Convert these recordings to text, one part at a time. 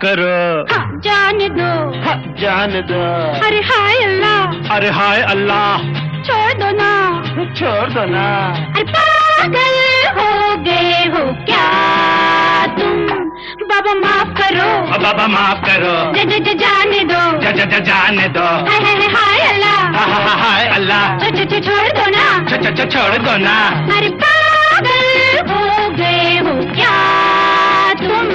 करो। हाँ, जाने दो। हाँ, जाने दो। अरे हाय अल्लाह। अरे हाय अल्लाह। छोड़ दो ना। छोड़ दो ना। अरे पागल हो गए हो क्या तुम? बाबा माफ करो। बाबा माफ करो। जाने दो। जाने दो। हाय अल्लाह। हाय अल्लाह। छोड़ दो ना। छोड़ दो ना। अरे पागल हो गए हो क्या तुम?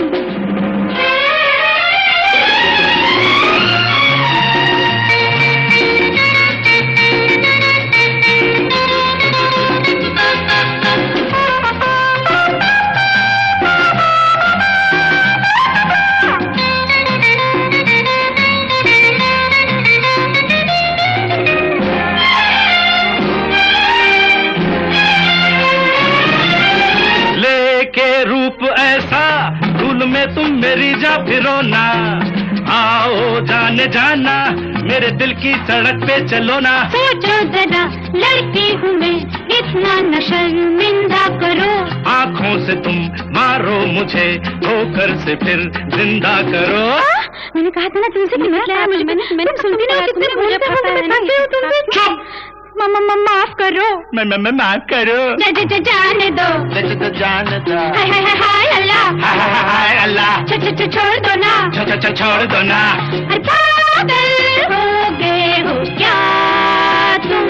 रूप ऐसा धूल में तुम मेरी जा फिरो ना। आओ जाने जाना मेरे दिल की सड़क पे चलो ना। सोचो जरा लड़की हूँ मैं, इतना न शर्मिंदा करो। आँखों से तुम मारो मुझे, ठोकर से फिर जिंदा करो। मैंने कहा था ना तुमसे कि मैंने सुनती ना मुझे चुप। मामा माफ करो। मैं माफ करो। जाने दो। जाने दो। हाय अल्लाह। हाय अल्लाह। छोड़ दो ना। छोड़ दो ना। अरे पागल हो गए हो क्या तुम?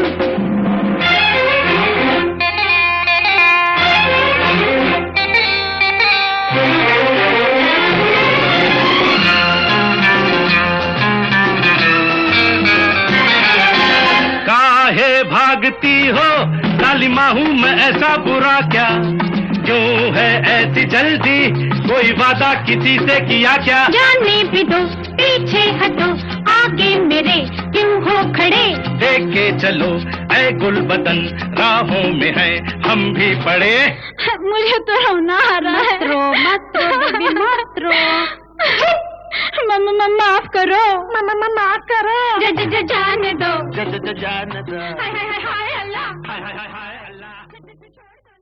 भागती हो काली माहू मैं ऐसा बुरा क्या? क्यों है ऐसी जल्दी, कोई वादा किसी से किया क्या? जाने भी दो, पीछे हटो, आगे मेरे क्यों हो खड़े? देख के चलो ऐ गुल बदन, राहों में है हम भी पड़े। मुझे तो रोना आ रहा है। मत रो। मम्मा माफ करो। मम्मा माफ करो। जाने दो। जाने दो। हाय अल्लाह। हाय अल्लाह।